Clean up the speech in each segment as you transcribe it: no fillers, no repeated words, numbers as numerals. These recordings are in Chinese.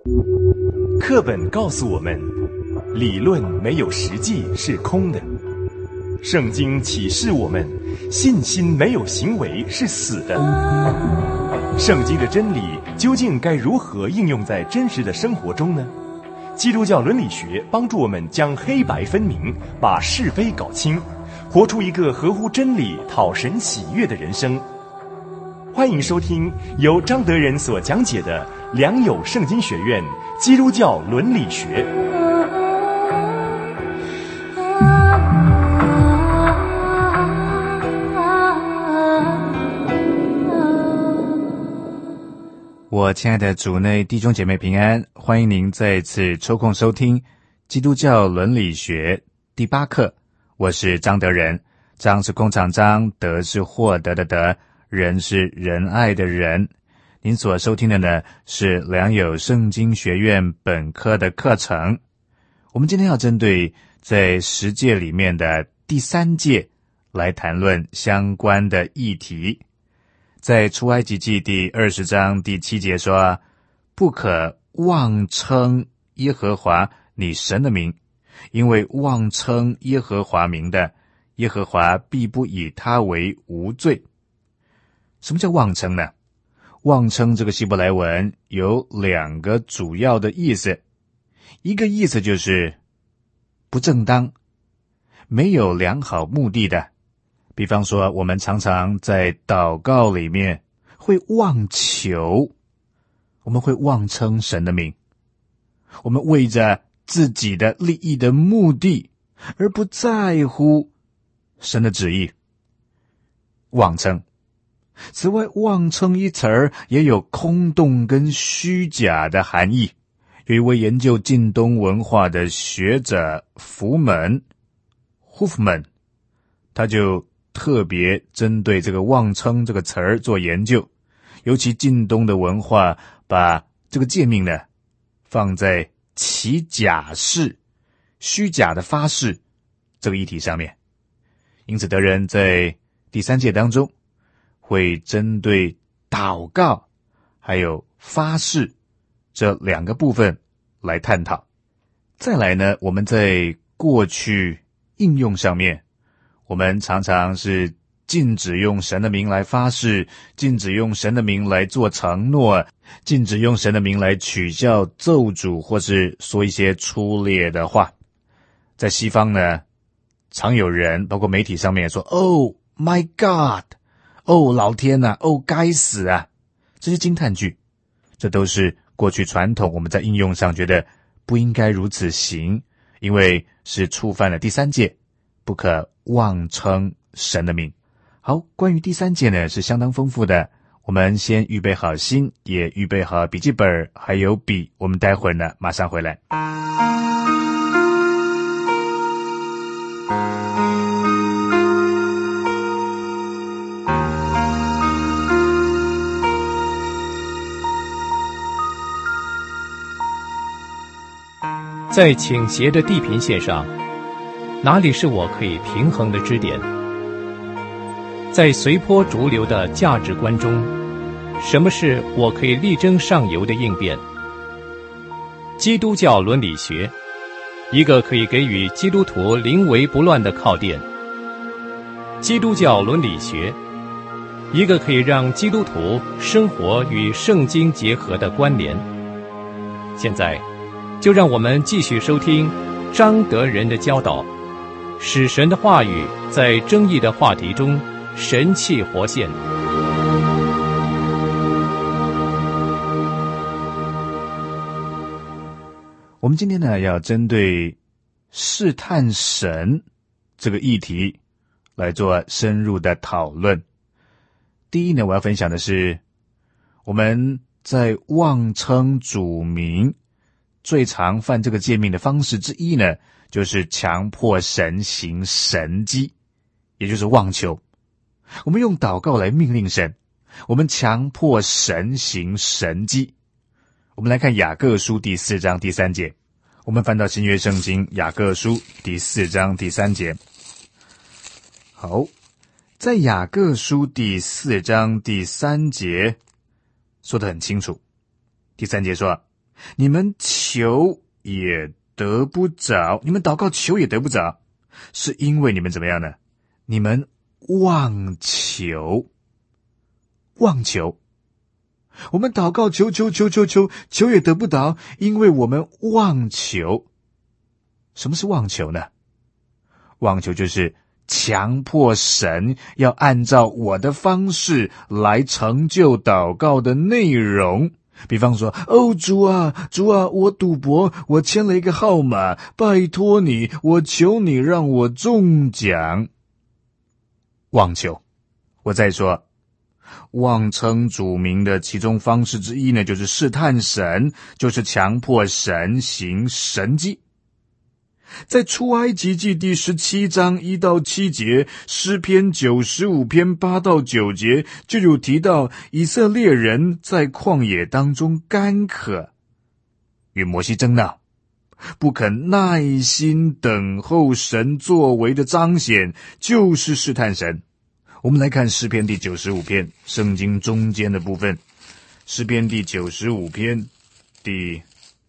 课本告诉我们，理论没有实际是空的。圣经启示我们，信心没有行为是死的。圣经的真理究竟该如何应用在真实的生活中呢？基督教伦理学帮助我们将黑白分明，把是非搞清，活出一个合乎真理、讨神喜悦的人生。欢迎收听由张德仁所讲解的良友圣经学院基督教伦理学。 我亲爱的主内弟兄姐妹平安，欢迎您再次抽空收听基督教伦理学第8课。我是张德仁，张是工厂张，德是获得的德，仁是仁爱的仁。您所收听的呢是良友圣经学院本科的课程。我们今天要针对在10诫里面的第3诫来谈论相关的议题。在出埃及记第20章第7节说，不可妄称耶和华你神的名，因为妄称耶和华名的，耶和华必不以他为无罪。什么叫妄称呢？妄称这个希伯来文有2个主要的意思，一个意思就是不正当，没有良好目的的。比方说，我们常常在祷告里面会妄求，我们会妄称神的名，我们为着自己的利益的目的而不在乎神的旨意，妄称。此外，妄称一词儿也有空洞跟虚假的含义。有一位研究近东文化的学者福门 Huffman， 他就特别针对这个妄称这个词儿做研究，尤其近东的文化把这个诫命呢放在起假誓、虚假的发誓这个议题上面。因此德仁在第3诫当中会针对祷告还有发誓这2个部分来探讨。再来呢，我们在过去应用上面，我们常常是禁止用神的名来发誓，禁止用神的名来做承诺，禁止用神的名来取笑咒诅，或是说一些粗劣的话。在西方呢，常有人包括媒体上面也说 Oh my God， 哦老天啊，哦该死啊，这些惊叹句，这都是过去传统我们在应用上觉得不应该如此行，因为是触犯了第3诫，不可妄称神的名。好，关于第3诫呢是相当丰富的，我们先预备好心，也预备好笔记本还有笔，我们待会儿呢马上回来。 在倾斜的地平线上，哪里是我可以平衡的支点？在随波逐流的价值观中，什么是我可以力争上游的应变？基督教伦理学，一个可以给予基督徒临危不乱的靠垫。基督教伦理学，一个可以让基督徒生活与圣经结合的关联。现在就让我们继续收听张德仁的教导，使神的话语在争议的话题中神气活现。 我们今天呢要针对试探神这个议题来做深入的讨论。第一呢，我要分享的是我们在妄称主名最常犯这个诫命的方式之一呢，就是强迫神行神迹，也就是妄求。我们用祷告来命令神，我们强迫神行神迹。我们来看雅各书第4章第3节，我们翻到新约圣经雅各书第4章第3节。好，在雅各书第4章第3节说得很清楚。第3节说， 你们求也得不着，你们祷告求也得不着，是因为你们怎么样呢？你们妄求。妄求，我们祷告求也得不着，因为我们妄求。什么是妄求呢？妄求就是强迫神要按照我的方式来成就祷告的内容。比方说，主啊，我赌博，我签了一个号码，拜托你，我求你让我中奖。妄求。我再说，妄称主名的其中方式之一呢，就是试探神，就是强迫神行神迹。在出埃及记第17章1到7节，诗篇95篇8到9节就有提到以色列人在旷野当中干渴，与摩西争闹，不肯耐心等候神作为的彰显，就是试探神。我们来看诗篇第95篇，圣经中间的部分，诗篇第95篇第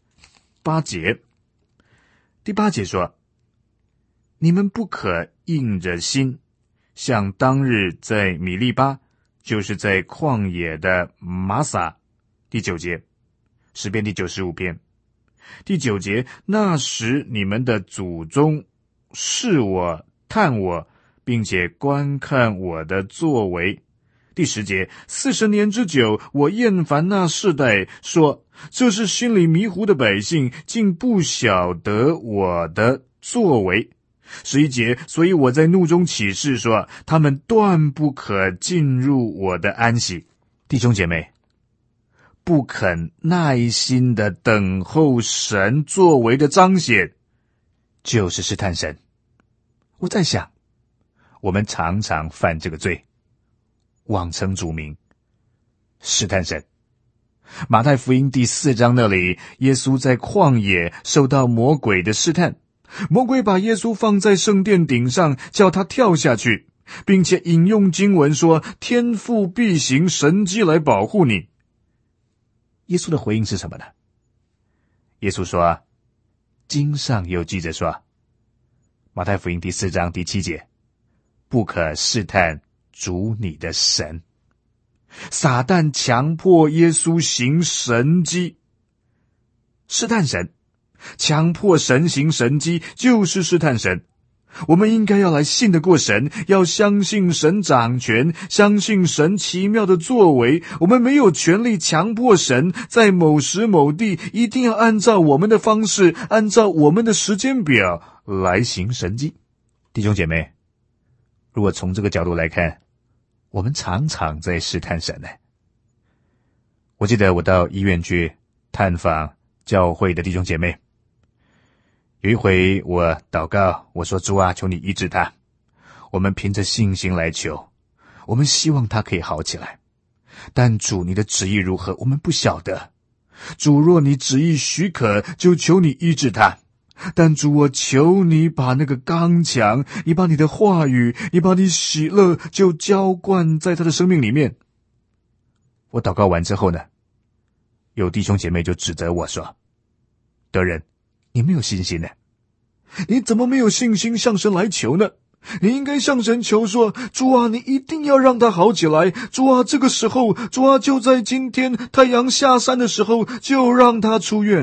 8节。第8节说，你们不可硬着心，像当日在米利巴，就是在旷野的玛撒。第9节，诗篇第95篇第9节，那时你们的祖宗试我探我，并且观看我的作为。第10节，40年之久，我厌烦那世代，说这是心里迷糊的百姓，竟不晓得我的作为。11节，所以我在怒中起誓说，他们断不可进入我的安息。弟兄姐妹，不肯耐心的等候神作为的彰显，就是试探神。我在想，我们常常犯这个罪，妄称主名，试探神。马太福音第4章那里，耶稣在旷野受到魔鬼的试探，魔鬼把耶稣放在圣殿顶上，叫他跳下去，并且引用经文说，天父必行神迹来保护你。耶稣的回应是什么呢？耶稣说，经上又记着说，马太福音第4章第7节，不可试探主你的神。撒旦强迫耶稣行神迹，试探神，强迫神行神迹，就是试探神。我们应该要来信得过神，要相信神掌权，相信神奇妙的作为。我们没有权利强迫神在某时某地一定要按照我们的方式，按照我们的时间表来行神迹。弟兄姐妹，如果从这个角度来看，我们常常在试探神呢。我记得我到医院去探访教会的弟兄姐妹，有一回我祷告，我说，主啊，求你医治他。我们凭着信心来求，我们希望他可以好起来。但主，你的旨意如何，我们不晓得。主，若你旨意许可，就求你医治他。但主，我求你把那个刚强，你把你的话语，你把你喜乐就浇灌在他的生命里面。我祷告完之后呢，有弟兄姐妹就指责我说，德仁，你没有信心呢，你怎么没有信心向神来求呢？你应该向神求说，主啊，你一定要让他好起来。主啊，这个时候，主啊，就在今天太阳下山的时候，就让他出院。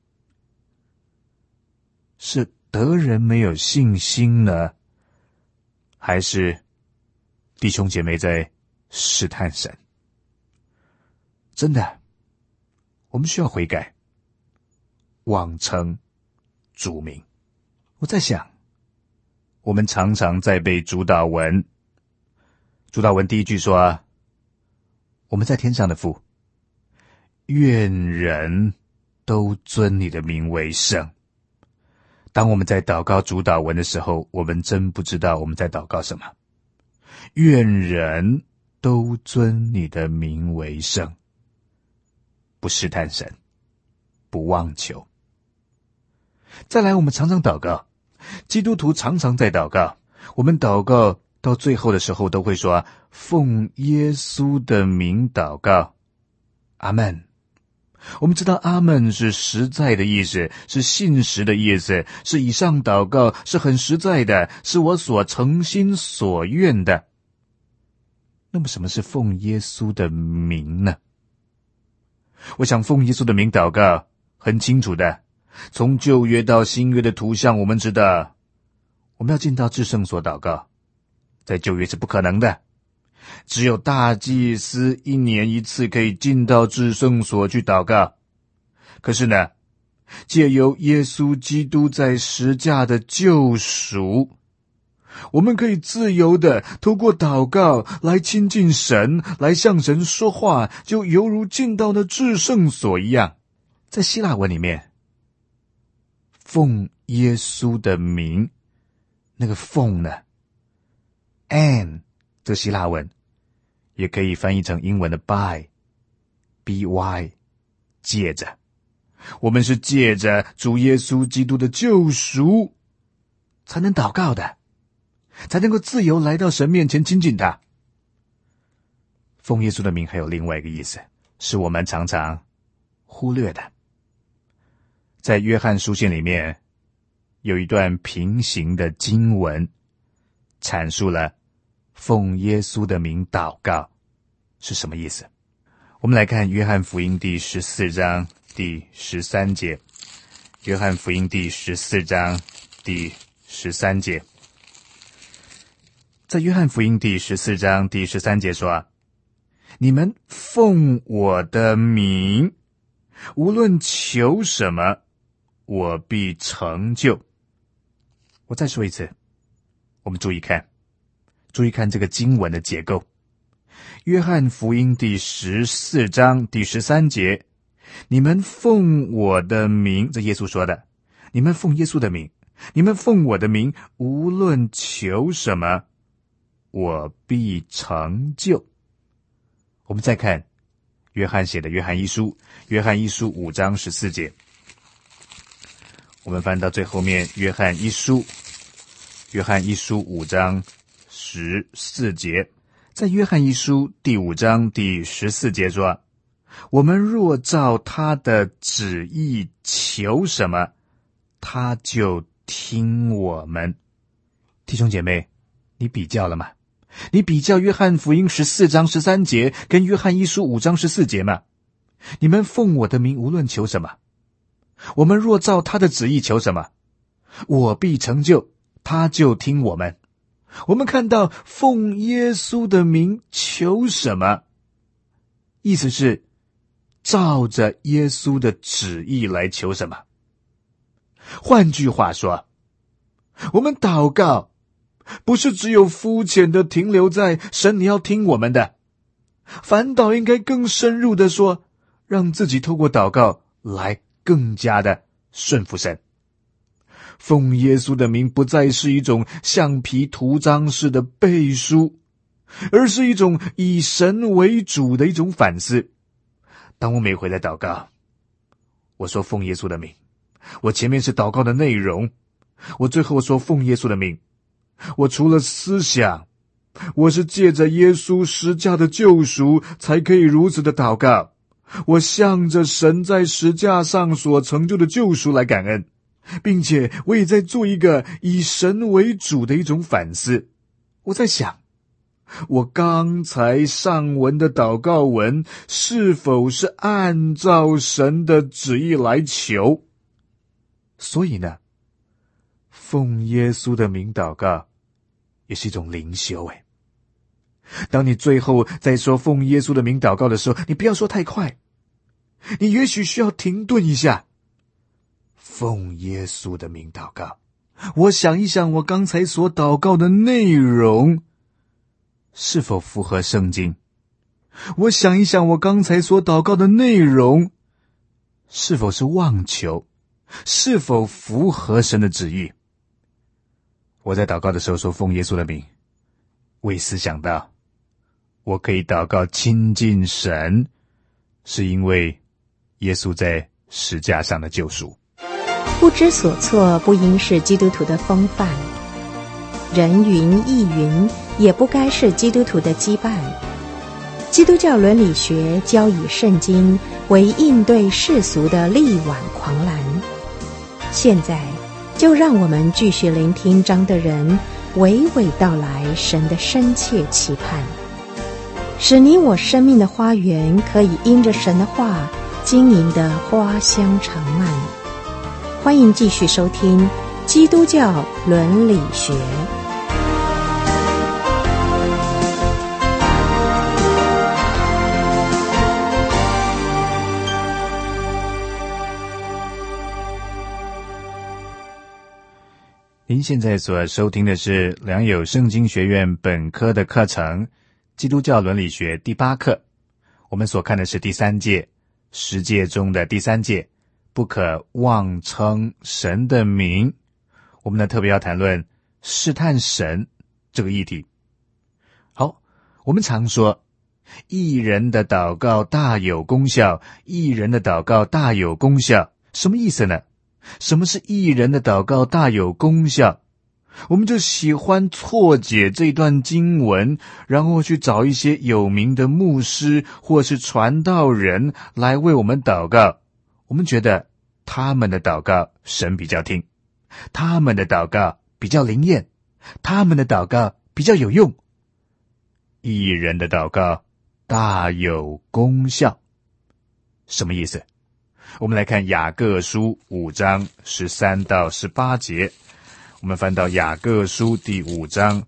是德仁没有信心呢，还是弟兄姐妹在试探神？真的，我们需要悔改，妄称主名。我在想，我们常常在背主祷文，主祷文第一句说，我们在天上的父，愿人都尊你的名为圣。当我们在祷告主祷文的时候，我们真不知道我们在祷告什么。愿人都尊你的名为圣，不试探神，不妄求。再来，我们常常祷告，基督徒常常在祷告，我们祷告到最后的时候都会说，奉耶稣的名祷告，阿们。 我们知道阿们是实在的意思，是信实的意思，是以上祷告是很实在的，是我所诚心所愿的。那么什么是奉耶稣的名呢？我想奉耶稣的名祷告很清楚的，从旧约到新约的图像，我们知道我们要进到至圣所祷告，在旧约是不可能的，只有大祭司1年1次可以进到至圣所去祷告。可是呢，借由耶稣基督在十架的救赎，我们可以自由的透过祷告来亲近神，来向神说话，就犹如进到了至圣所一样。在希腊文里面，奉耶稣的名，那个奉呢 ，an 这希腊文也可以翻译成英文的 by， 借着。我们是借着主耶稣基督的救赎才能祷告的，才能够自由来到神面前亲近他。奉耶稣的名还有另外一个意思，是我们常常忽略的。在约翰书信里面有一段平行的经文，阐述了奉耶稣的名祷告是什么意思。我们来看约翰福音第14章第13节。约翰福音第14章第13节，在约翰福音第14章第13节说，你们奉我的名无论求什么，我必成就。我再说一次，我们注意看这个经文的结构。约翰福音第14章第13节，你们奉我的名，这耶稣说的，你们奉耶稣的名，你们奉我的名无论求什么，我必成就。我们再看约翰写的约翰一书5章14节，我们翻到最后面，约翰一书5章14节，在约翰一书第5章第14节说，我们若照他的旨意求什么，他就听我们。弟兄姐妹，你比较了吗？你比较约翰福音14章13节跟约翰一书5章14节吗？你们奉我的名无论求什么，我们若照他的旨意求什么，我必成就，他就听我们。我们看到奉耶稣的名求什么，意思是照着耶稣的旨意来求什么。换句话说，我们祷告不是只有肤浅的停留在神你要听我们的，反倒应该更深入的说，让自己透过祷告来更加的顺服神。奉耶稣的名不再是一种橡皮图章式的背书，而是一种以神为主的一种反思。当我每回来祷告，我说奉耶稣的名，我前面是祷告的内容，我最后说奉耶稣的名，我除了思想，我是借着耶稣十架的救赎才可以如此的祷告。我向着神在十架上所成就的救赎来感恩，并且我也在做一个以神为主的一种反思。我在想，我刚才上文的祷告文是否是按照神的旨意来求？所以呢，奉耶稣的名祷告也是一种灵修。当你最后在说奉耶稣的名祷告的时候，你不要说太快，你也许需要停顿一下。奉耶稣的名祷告，我想一想我刚才所祷告的内容是否符合圣经，我想一想我刚才所祷告的内容是否是妄求，是否符合神的旨意。我在祷告的时候说奉耶稣的名，我也思想到我可以祷告亲近神，是因为耶稣在十架上的救赎。 不知所措不应是基督徒的风范，人云亦云也不该是基督徒的羁绊。 基督教伦理学教以圣经为应对世俗的力挽狂澜。现在就让我们继续聆听张德仁娓娓道来神的深切期盼，使你我生命的花园可以因着神的话经营的花香长漫。欢迎继续收听基督教伦理学。 您现在所收听的是良友圣经学院本科的课程《基督教伦理学》第8课。我们所看的是第3诫，10诫中的第3诫，不可妄称神的名。我们呢特别要谈论试探神这个议题。好，我们常说义人的祷告大有功效，义人的祷告大有功效，什么意思呢？什么是义人的祷告大有功效？我们就喜欢错解这段经文，然后去找一些有名的牧师或是传道人来为我们祷告。我们觉得他们的祷告神比较听，他们的祷告比较灵验，他们的祷告比较有用。义人的祷告大有功效，什么意思？我们来看雅各书5章13到18节。我们翻到雅各书第5章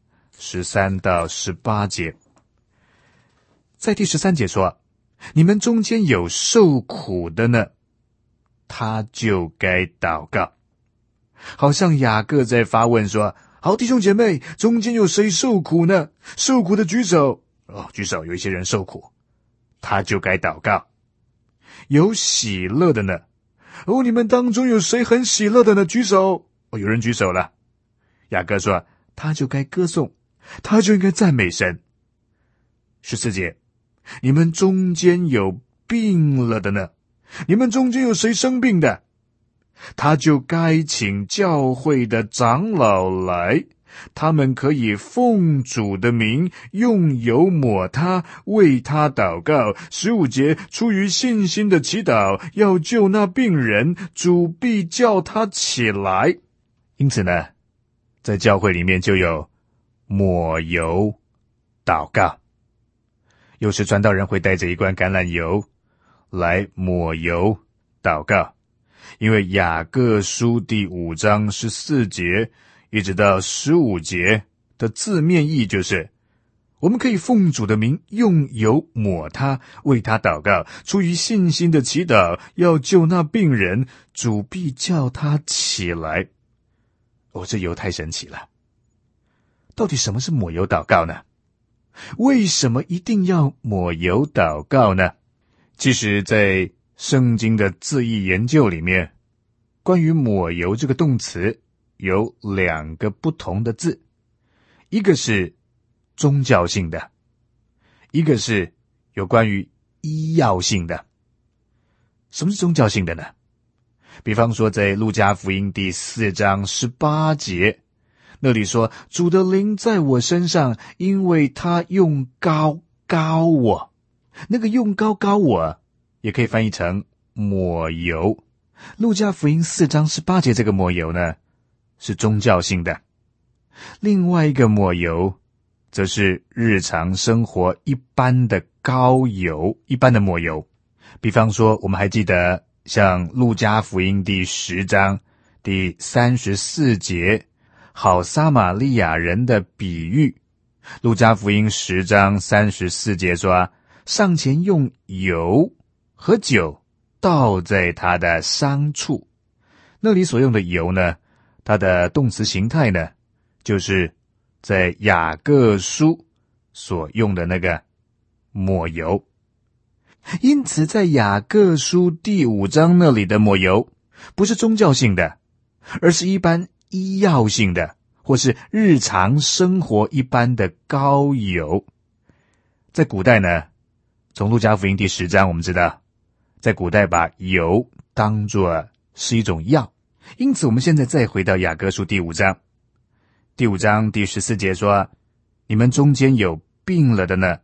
13到18节。在第13节说，你们中间有受苦的呢，他就该祷告。好像雅各在发问说，好，弟兄姐妹，中间有谁受苦呢？受苦的举手。举手，有一些人受苦，他就该祷告。有喜乐的呢？你们当中有谁很喜乐的呢？举手。有人举手了。雅各说，他就该歌颂，他就应该赞美神。14节，你们中间有病了的呢？你们中间有谁生病的？他就该请教会的长老来，他们可以奉主的名用油抹他，为他祷告。15节，出于信心的祈祷，要救那病人，主必叫他起来。因此呢，在教会里面就有抹油祷告。有时传道人会带着一罐橄榄油来抹油祷告，因为雅各书第5章14节一直到15节的字面意就是我们可以奉主的名用油抹他，为他祷告，出于信心的祈祷，要救那病人，主必叫他起来。这油太神奇了。到底什么是抹油祷告呢？为什么一定要抹油祷告呢？其实在圣经的字义研究里面，关于抹油这个动词有2个不同的字，一个是宗教性的，一个是有关于医药性的。什么是宗教性的呢？比方说在路加福音第4章18节，那里说，主的灵在我身上，因为他用膏膏我。那个用膏膏我也可以翻译成抹油。路加福音4章18节这个抹油呢，是宗教性的。另外一个抹油则是日常生活一般的膏油，一般的抹油。比方说，我们还记得像路加福音第10章第34节好撒玛利亚人的比喻。路加福音10章34节说，上前用油和酒倒在他的伤处。那里所用的油呢，它的动词形态呢，就是在雅各书所用的那个抹油。因此在雅各书第5章那里的抹油不是宗教性的，而是一般医药性的，或是日常生活一般的膏油。在古代呢，从路加福音第10章我们知道，在古代把油当作是一种药。因此我们现在再回到雅各书第5章，第5章第14节说，你们中间有病了的呢，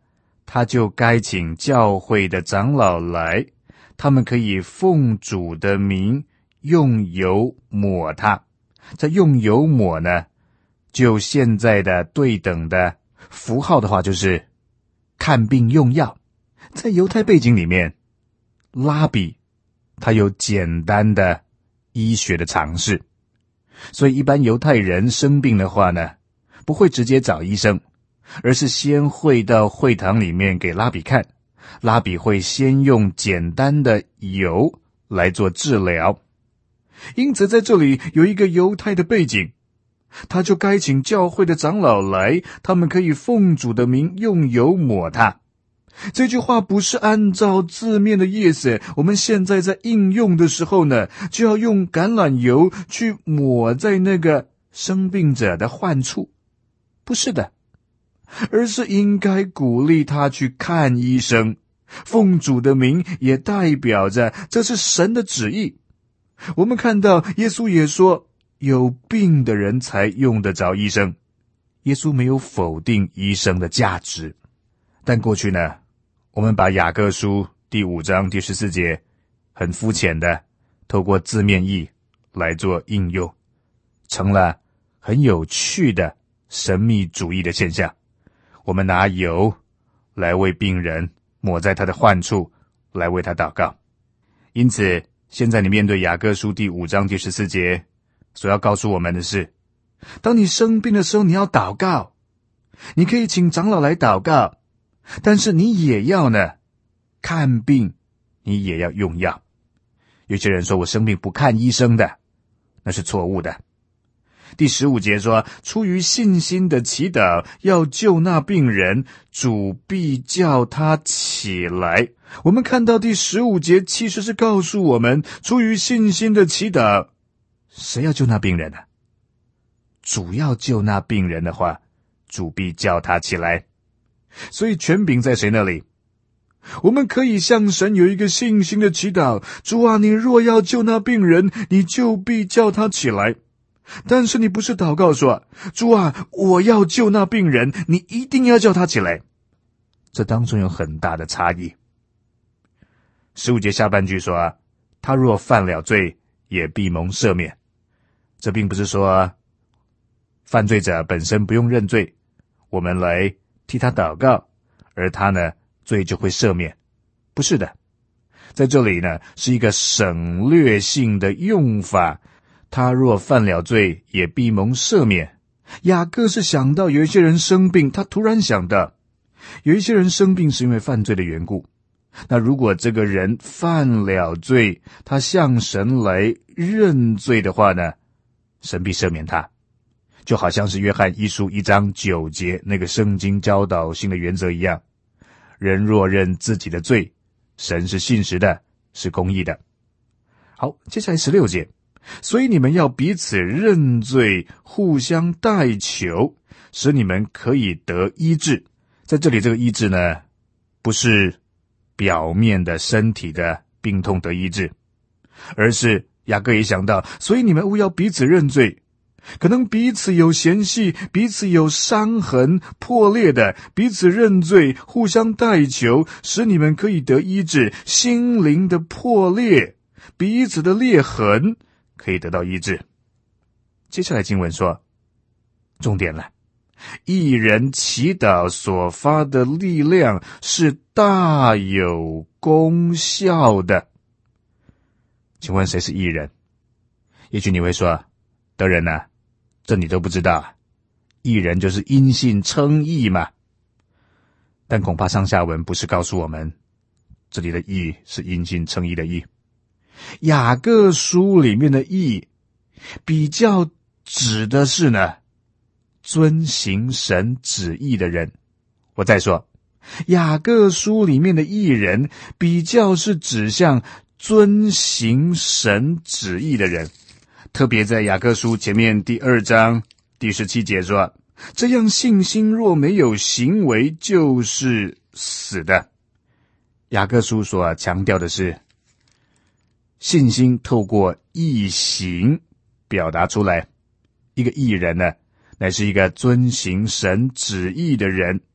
他就该请教会的长老来，他们可以奉主的名用油抹他。这用油抹呢，就现在的对等的符号的话，就是看病用药。在犹太背景里面，拉比他有简单的医学的常识，所以一般犹太人生病的话呢，不会直接找医生，而是先会到会堂里面给拉比看，拉比会先用简单的油来做治疗。因此在这里有一个犹太的背景，他就该请教会的长老来，他们可以奉主的名用油抹他。这句话不是按照字面的意思，我们现在在应用的时候呢，就要用橄榄油去抹在那个生病者的患处，不是的，而是应该鼓励他去看医生。奉主的名也代表着这是神的旨意。我们看到耶稣也说，有病的人才用得着医生。耶稣没有否定医生的价值，但过去呢，我们把雅各书第5章第14节很肤浅的透过字面意来做应用，成了很有趣的神秘主义的现象。我们拿油来为病人抹在他的患处，来为他祷告。因此现在你面对雅各书第5章第14节所要告诉我们的是，当你生病的时候，你要祷告，你可以请长老来祷告，但是你也要呢，看病你也要用药。有些人说我生病不看医生的，那是错误的。第15节说，出于信心的祈祷要救那病人，主必叫他起来。我们看到第15节其实是告诉我们，出于信心的祈祷，谁要救那病人呢？主要救那病人的话，主必叫他起来。所以权柄在谁那里？我们可以向神有一个信心的祈祷，主啊，你若要救那病人，你就必叫他起来。但是你不是祷告说，主啊，我要救那病人，你一定要叫他起来。这当中有很大的差异。15节下半句说，他若犯了罪，也必蒙赦免。这并不是说犯罪者本身不用认罪，我们来替他祷告，而他呢，罪就会赦免。不是的，在这里呢，是一个省略性的用法，他若犯了罪，也必蒙赦免。雅各是想到有一些人生病，他突然想到有一些人生病是因为犯罪的缘故，那如果这个人犯了罪，他向神来认罪的话呢，神必赦免他。就好像是约翰一书1章9节那个圣经教导性的原则一样，人若认自己的罪，神是信实的，是公义的。好，接下来16节，所以你们要彼此认罪，互相代求，使你们可以得医治。在这里这个医治呢，不是表面的身体的病痛得医治，而是雅各也想到，所以你们务要彼此认罪。可能彼此有嫌隙，彼此有伤痕破裂的，彼此认罪，互相代求，使你们可以得医治。心灵的破裂，彼此的裂痕可以得到医治。接下来经文说，重点了，义人祈祷所发的力量是大有功效的。请问谁是义人？也许你会说，德仁啊，这你都不知道啊，义人就是因信称义嘛。但恐怕上下文不是告诉我们，这里的义是因信称义的义。雅各书里面的义，比较指的是呢，遵行神旨意的人。我再说，雅各书里面的义人，比较是指向遵行神旨意的人。特别在雅各书前面第2章第17节说，这样信心若没有行为，就是死的。雅各书所强调的是，信心透过义行表达出来。一个义人呢，乃是一个遵行神旨意的人。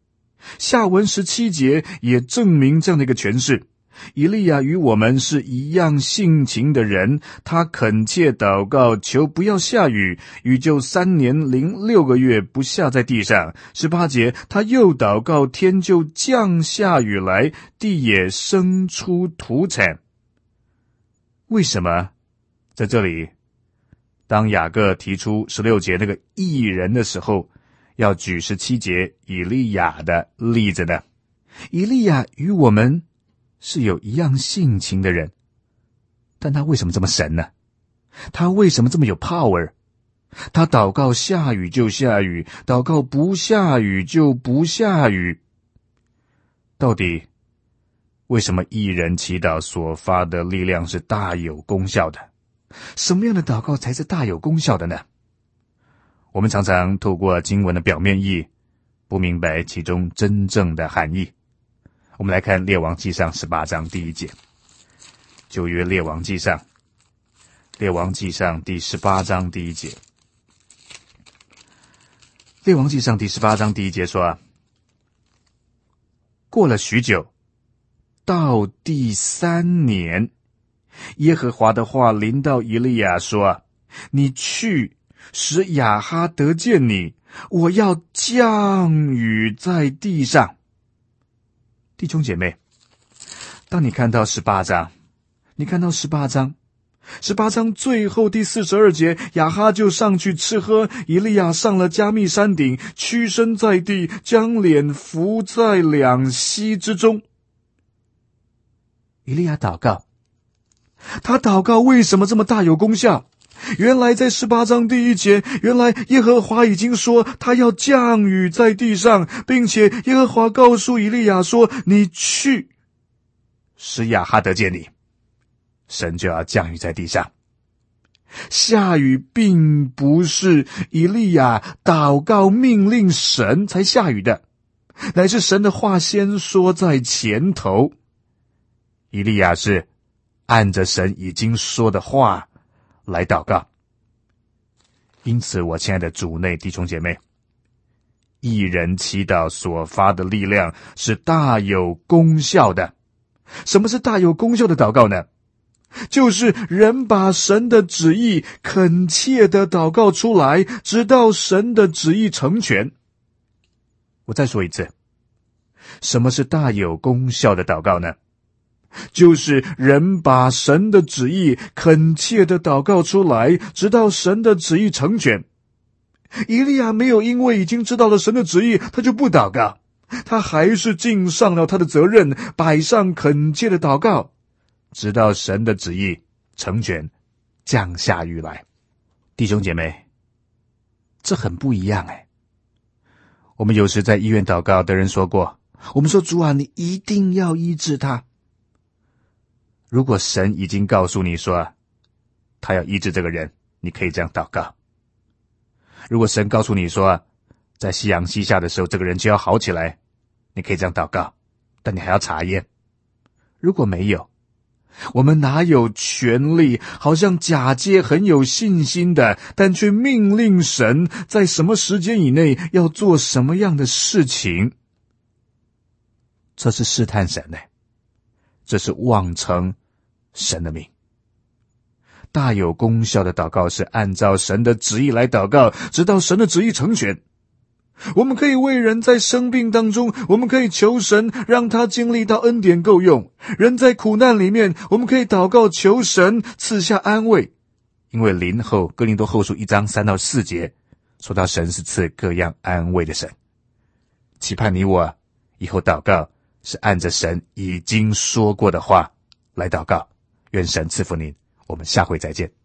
下文17节也证明这样的一个诠释。以利亚与我们是一样性情的人，他恳切祷告，求不要下雨，雨就3年零6个月不下在地上。18节，他又祷告，天就降下雨来，地也生出土产。为什么在这里，当雅各提出16节那个义人的时候，要举17节以利亚的例子呢？以利亚与我们是有一样性情的人，但他为什么这么神呢？他为什么这么有 power？ 他祷告下雨就下雨，祷告不下雨就不下雨。到底为什么义人祈祷所发的力量是大有功效的？什么样的祷告才是大有功效的呢？我们常常透过经文的表面意，不明白其中真正的含义。我们来看列王记上18章第1节，旧约列王记上第18章第1节。列王记上第18章第1节说，过了许久，到第3年，耶和华的话临到以利亚说，你去使亚哈得见你，我要降雨在地上。弟兄姐妹，当你看到18章最后第42节，亚哈就上去吃喝，以利亚上了加密山顶，屈身在地，将脸伏在两膝之中。以利亚祷告，他祷告为什么这么大有功效？原来在18章第1节，原来耶和华已经说他要降雨在地上，并且耶和华告诉以利亚说，你去使亚哈得见你，神就要降雨在地上。下雨并不是以利亚祷告命令神才下雨的，乃是神的话先说在前头。以利亚是按着神已经说的话来祷告。因此，我亲爱的主内弟兄姐妹，义人祈祷所发的力量是大有功效的。什么是大有功效的祷告呢？就是人把神的旨意恳切的祷告出来，直到神的旨意成全。我再说一次，什么是大有功效的祷告呢？就是人把神的旨意恳切的祷告出来，直到神的旨意成全。以利亚没有因为已经知道了神的旨意，他就不祷告，他还是尽上了他的责任，摆上恳切的祷告，直到神的旨意成全，降下雨来。弟兄姐妹，这很不一样哎。我们有时在医院祷告的人说过，我们说主啊，你一定要医治他。如果神已经告诉你说他要医治这个人，你可以这样祷告。如果神告诉你说在夕阳西下的时候这个人就要好起来，你可以这样祷告，但你还要查验。如果没有，我们哪有权利好像假借很有信心的，但却命令神在什么时间以内要做什么样的事情？这是试探神的，这是妄称神的名。大有功效的祷告是按照神的旨意来祷告，直到神的旨意成全。我们可以为人在生病当中，我们可以求神让他经历到恩典够用。人在苦难里面，我们可以祷告求神赐下安慰。因为林后哥林多后书1章3到4节说到神是赐各样安慰的神。期盼你我以后祷告是按着神已经说过的话来祷告。愿神赐福您，我们下回再见。